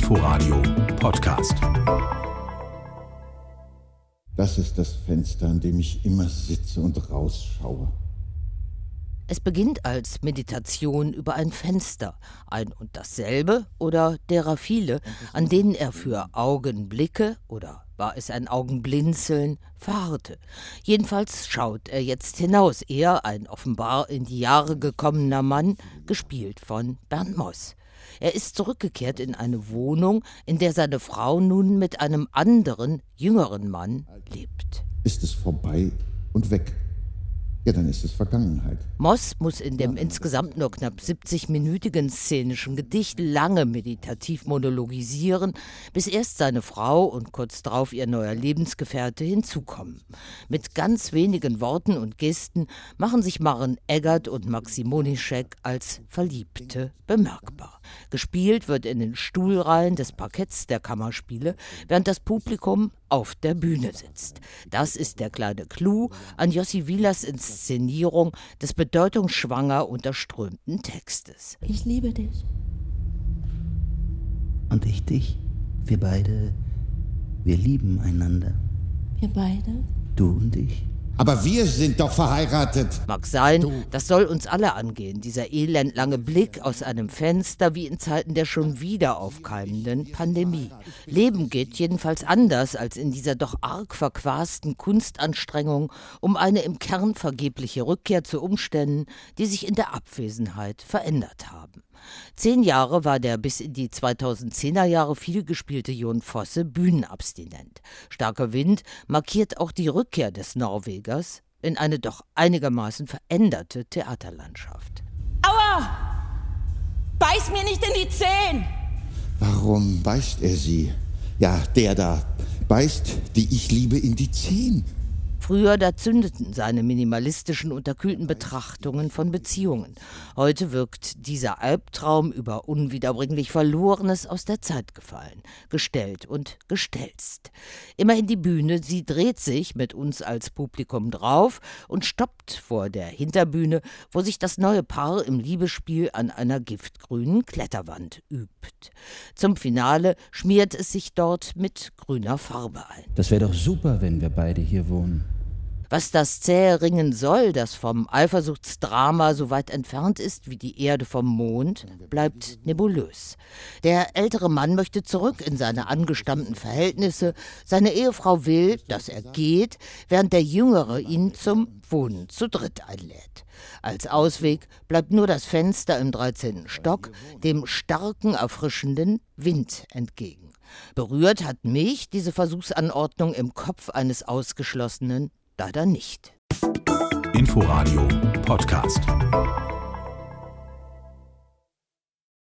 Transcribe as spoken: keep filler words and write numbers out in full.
Inforadio Podcast. Das ist das Fenster, an dem ich immer sitze und rausschaue. Es beginnt als Meditation über ein Fenster, ein und dasselbe oder derer viele, an denen er für Augenblicke oder war es ein Augenblinzeln verharrte. Jedenfalls schaut er jetzt hinaus, er, ein offenbar in die Jahre gekommener Mann, gespielt von Bernd Moss. Er ist zurückgekehrt in eine Wohnung, in der seine Frau nun mit einem anderen, jüngeren Mann lebt. Ist es vorbei und weg? Ja, dann ist es Vergangenheit. Moss muss in dem insgesamt nur knapp siebzig-minütigen szenischen Gedicht lange meditativ monologisieren, bis erst seine Frau und kurz darauf ihr neuer Lebensgefährte hinzukommen. Mit ganz wenigen Worten und Gesten machen sich Maren Eggert und Maxi Monischek als Verliebte bemerkbar. Gespielt wird in den Stuhlreihen des Parketts der Kammerspiele, während das Publikum auf der Bühne sitzt. Das ist der kleine Clou an Jossi Wielers Inszenierung des bedeutungsschwanger unterströmten Textes. Ich liebe dich. Und ich dich. Wir beide, wir lieben einander. Wir beide? Du und ich. Aber wir sind doch verheiratet. Mag sein, das soll uns alle angehen, dieser elendlange Blick aus einem Fenster wie in Zeiten der schon wieder aufkeimenden Pandemie. Leben geht jedenfalls anders als in dieser doch arg verquasten Kunstanstrengung um eine im Kern vergebliche Rückkehr zu Umständen, die sich in der Abwesenheit verändert haben. Zehn Jahre war der bis in die zweitausendzehner Jahre viel gespielte Jon Fosse bühnenabstinent. Starker Wind markiert auch die Rückkehr des Norwegers in eine doch einigermaßen veränderte Theaterlandschaft. Aua! Beiß mir nicht in die Zehen! Warum beißt er sie? Ja, der da beißt die ich liebe in die Zehen. Früher, da zündeten seine minimalistischen, unterkühlten Betrachtungen von Beziehungen. Heute wirkt dieser Albtraum über unwiederbringlich Verlorenes aus der Zeit gefallen, gestellt und gestelzt. Immerhin die Bühne, sie dreht sich mit uns als Publikum drauf und stoppt vor der Hinterbühne, wo sich das neue Paar im Liebesspiel an einer giftgrünen Kletterwand übt. Zum Finale schmiert es sich dort mit grüner Farbe ein. Das wäre doch super, wenn wir beide hier wohnen. Was das zähe Ringen soll, das vom Eifersuchtsdrama so weit entfernt ist wie die Erde vom Mond, bleibt nebulös. Der ältere Mann möchte zurück in seine angestammten Verhältnisse. Seine Ehefrau will, dass er geht, während der Jüngere ihn zum Wohnen zu dritt einlädt. Als Ausweg bleibt nur das Fenster im dreizehnten Stock, dem starken, erfrischenden Wind entgegen. Berührt hat mich diese Versuchsanordnung im Kopf eines Ausgeschlossenen leider nicht. Inforadio Podcast.